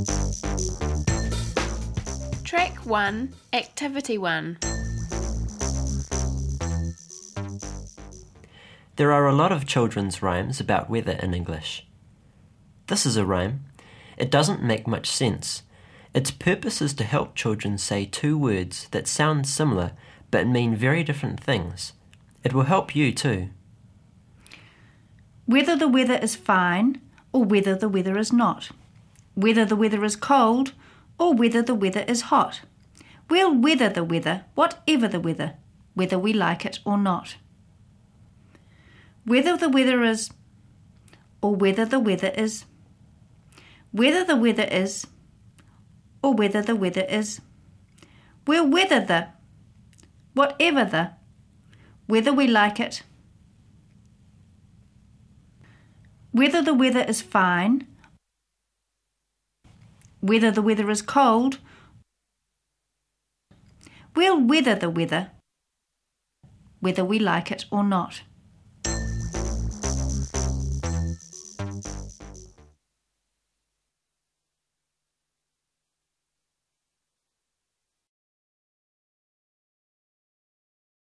Track 1, Activity 1. There are a lot of children's rhymes about weather in English. This is a rhyme. It doesn't make much sense. Its purpose is to help children say two words that sound similar but mean very different things. It will help you too. Whether the weather is fine or whether the weather is not. Whether the weather is cold or whether the weather is hot. We'll weather the weather, whatever the weather, whether we like it or not. Whether the weather is or whether the weather is. Whether the weather is or whether the weather is. We'll weather the, whatever the, whether we like it. Whether the weather is fine, whether the weather is cold, we'll weather the weather, whether we like it or not.